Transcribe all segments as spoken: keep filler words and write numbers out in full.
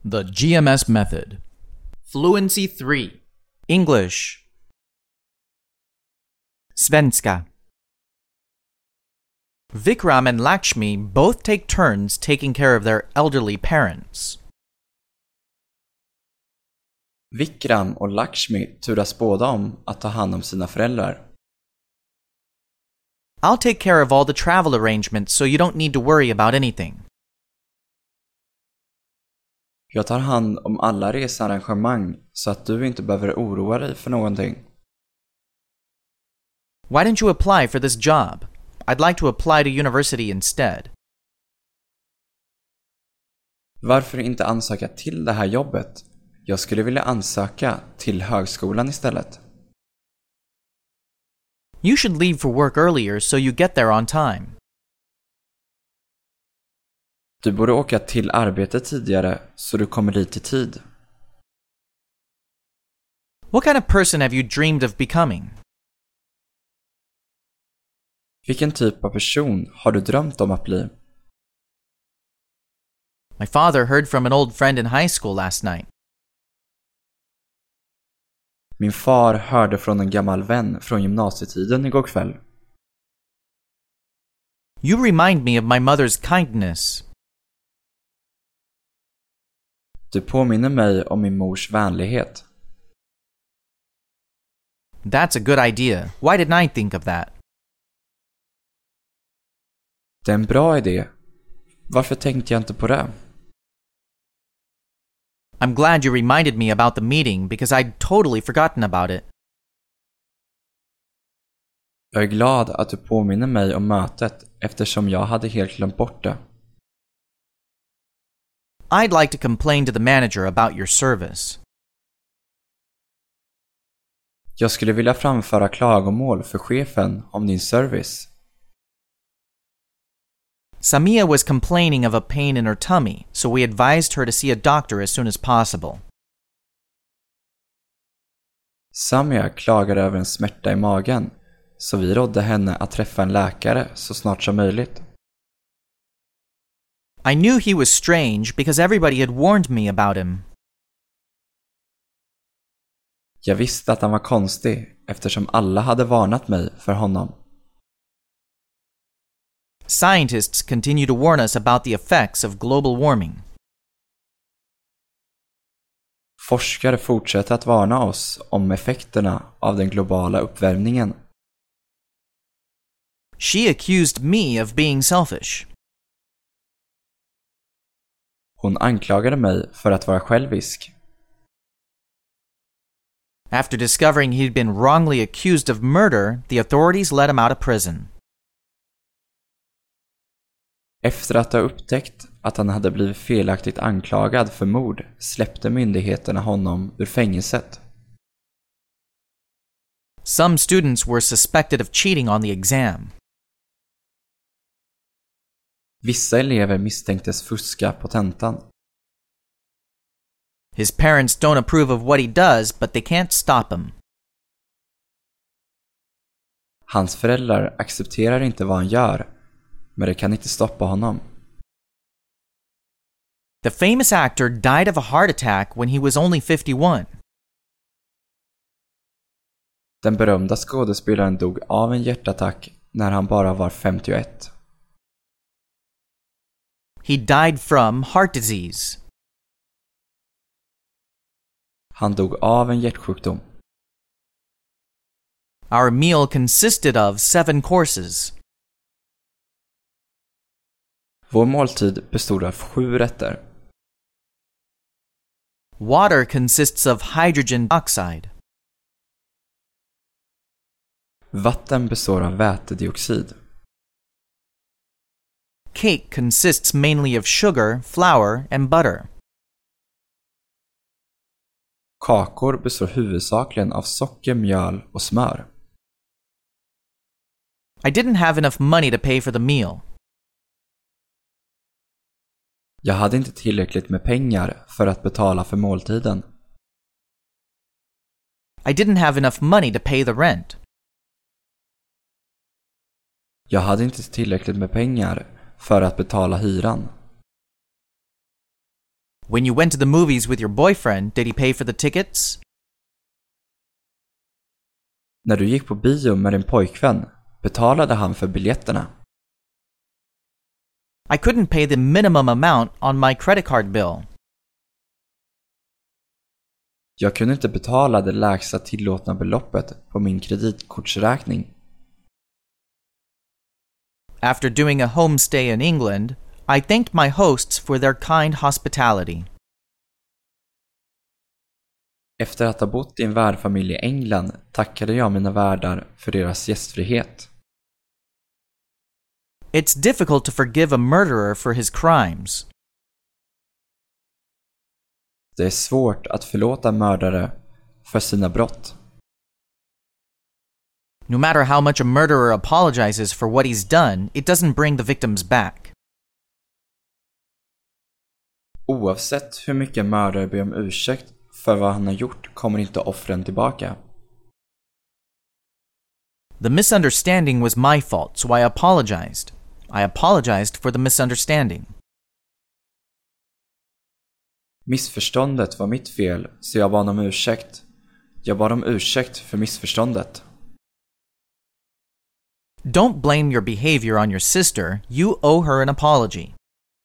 The G M S method. Fluency three. English. Svenska. Vikram and Lakshmi both take turns taking care of their elderly parents. Vikram och Lakshmi turas båda om att ta hand om sina föräldrar. I'll take care of all the travel arrangements so you don't need to worry about anything. Jag tar hand om alla researrangemang så att du inte behöver oroa dig för någonting. Why didn't you apply for this job? I'd like to apply to university instead. Varför inte ansöka till det här jobbet? Jag skulle vilja ansöka till högskolan istället. You should leave for work earlier so you get there on time. Du borde åka till arbetet tidigare så du kommer dit i tid. What kind of person have you dreamed of becoming? Vilken typ av person har du drömt om att bli? My father heard from an old friend in high school last night. Min far hörde från en gammal vän från gymnasietiden igår kväll. You remind me of my mother's kindness. Du påminner mig om min mors vänlighet. That's a good idea. Why didn't I think of that? Det är en bra idé. Varför tänkte jag inte på det? I'm glad you reminded me about the meeting because I'd totally forgotten about it. Jag är glad att du påminner mig om mötet eftersom jag hade helt glömt bort det. I'd like to complain to the manager about your service. Jag skulle vilja framföra klagomål för chefen om din service. Samia was complaining of a pain in her tummy, so we advised her to see a doctor as soon as possible. Samia klagade över en smärta i magen, så vi rådde henne att träffa en läkare så snart som möjligt. I knew he was strange because everybody had warned me about him. Jag visste att han var konstig eftersom alla hade varnat mig för honom. Scientists continue to warn us about the effects of global warming. Forskare fortsätter att varna oss om effekterna av den globala uppvärmningen. She accused me of being selfish. Hon anklagade mig för att vara självisk. After discovering he'd been wrongly accused of murder, the authorities let him out of prison. Efter att ha upptäckt att han hade blivit felaktigt anklagad för mord släppte myndigheterna honom ur fängelset. Some students were suspected of cheating on the exam. Vissa elever misstänktes fuska på tentan. His parents don't approve of what he does, but they can't stop him. Hans föräldrar accepterar inte vad han gör, men det kan inte stoppa honom. The famous actor died of a heart attack when he was only fifty-one. Den berömda skådespelaren dog av en hjärtattack när han bara var femtioett. He died from heart disease. Han dog av en hjärtsjukdom. Our meal consisted of seven courses. Vår måltid bestod av sju rätter. Water consists of hydrogen oxide. Vatten består av vätedioxid. Cake consists mainly of sugar, flour, and butter. Kakor består huvudsakligen av socker, mjöl och smör. I didn't have enough money to pay for the meal. Jag hade inte tillräckligt med pengar för att betala för måltiden. I didn't have enough money to pay the rent. Jag hade inte tillräckligt med pengar för att betala hyran. When you went to the movies with your boyfriend, did he pay for the tickets? När du gick på bio med din pojkvän, betalade han för biljetterna? I couldn't pay the minimum amount on my credit card bill. Jag kunde inte betala det lägsta tillåtna beloppet på min kreditkortsräkning. After doing a homestay in England, I thanked my hosts for their kind hospitality. Efter att ha bott i en värdfamilj i England tackade jag mina värdar för deras gästfrihet. It's difficult to forgive a murderer for his crimes. Det är svårt att förlåta mördare för sina brott. No matter how much a murderer apologizes for what he's done, it doesn't bring the victims back. Oavsett hur mycket en mördare ber om ursäkt för vad han har gjort kommer inte offren tillbaka. The misunderstanding was my fault, so I apologized. I apologized for the misunderstanding. Missförståndet var mitt fel, så jag bad om ursäkt. Jag bad om ursäkt för missförståndet. Don't blame your behavior on your sister. You owe her an apology.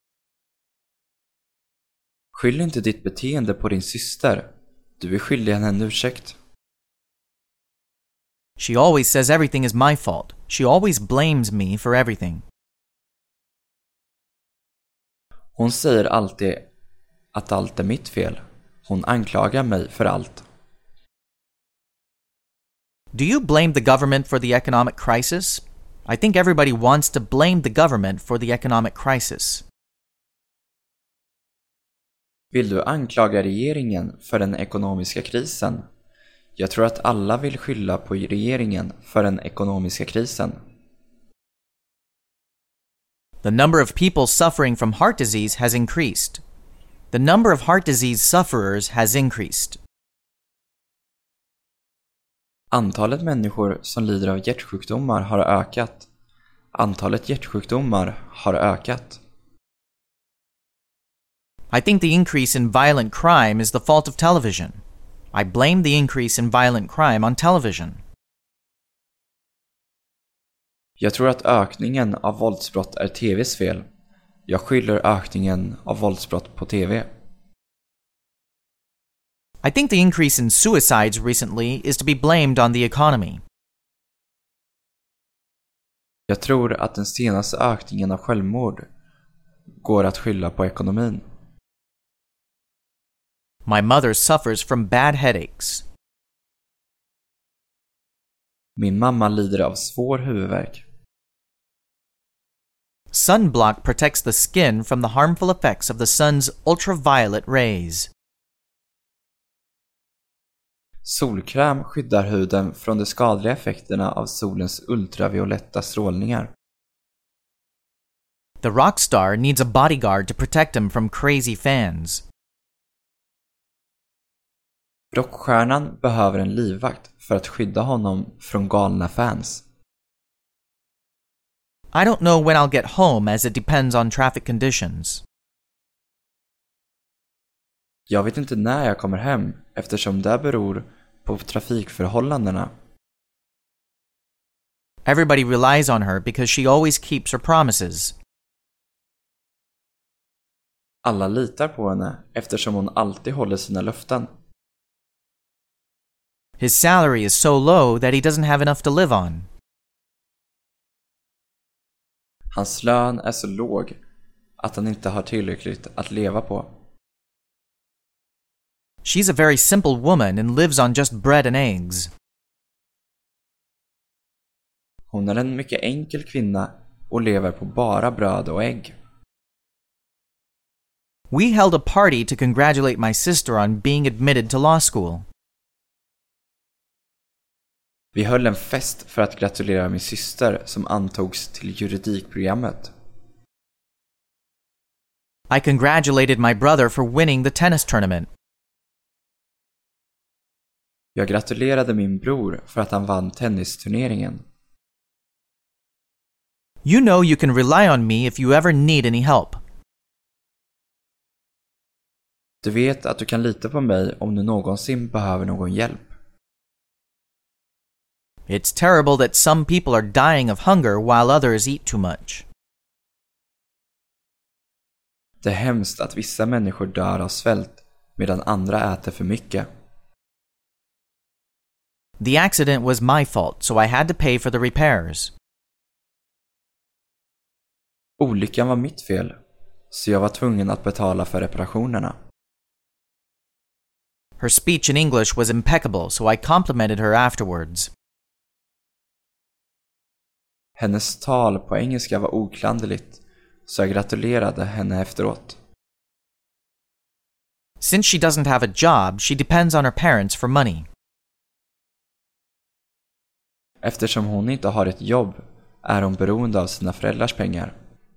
Skyll inte ditt beteende på din syster. Du är skyldig henne en ursäkt. She always says everything is my fault. She always blames me for everything. Hon säger alltid att allt är mitt fel. Hon anklagar mig för allt. Do you blame the government for the economic crisis? I think everybody wants to blame the government for the economic crisis. Vill du anklaga regeringen för den ekonomiska krisen? Jag tror att alla vill skylla på regeringen för den ekonomiska krisen. The number of people suffering from heart disease has increased. The number of heart disease sufferers has increased. Antalet människor som lider av hjärtsjukdomar har ökat. Antalet hjärtsjukdomar har ökat. I think the increase in violent crime is the fault of television. I blame the increase in violent crime on television. Jag tror att ökningen av våldsbrott är T V:s fel. Jag skyller ökningen av våldsbrott på T V. I think the increase in suicides recently is to be blamed on the economy. Jag tror att den senaste ökningen av självmord går att skylla på ekonomin. My mother suffers from bad headaches. Min mamma lider av svår huvudvärk. Sunblock protects the skin from the harmful effects of the sun's ultraviolet rays. Solkräm skyddar huden från de skadliga effekterna av solens ultravioletta strålningar. The rockstar needs a bodyguard to protect him from crazy fans. Rockstjärnan behöver en livvakt för att skydda honom från galna fans. I don't know when I'll get home as it depends on traffic conditions. Jag vet inte när jag kommer hem eftersom det beror på trafikförhållandena. Everybody relies on her because she always keeps her promises. Alla litar på henne eftersom hon alltid håller sina löften. His salary is so low that he doesn't have enough to live on. Hans lön är så låg att han inte har tillräckligt att leva på. She's a very simple woman and lives on just bread and eggs. Hon är en mycket enkel kvinna och lever på bara bröd och ägg. We held a party to congratulate my sister on being admitted to law school. Vi höll en fest för att gratulera min syster som antogs till juridikprogrammet. I congratulated my brother for winning the tennis tournament. Jag gratulerade min bror för att han vann tennisturneringen. You know you can rely on me if you ever need any help. Du vet att du kan lita på mig om du någonsin behöver någon hjälp. It's terrible that some people are dying of hunger while others eat too much. Det är hemskt att vissa människor dör av svält medan andra äter för mycket. The accident was my fault, so I had to pay for the repairs. Olyckan var mitt fel, så jag var tvungen att betala för reparationerna. Her speech in English was impeccable, so I complimented her afterwards. Hennes tal på engelska var oklanderligt, så jag gratulerade henne efteråt. Since she doesn't have a job, she depends on her parents for money. Eftersom hon inte har ett jobb är hon beroende av sina föräldrars pengar.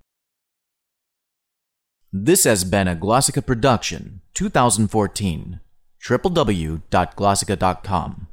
This has been a Glossica production, twenty fourteen. w w w dot glossica dot com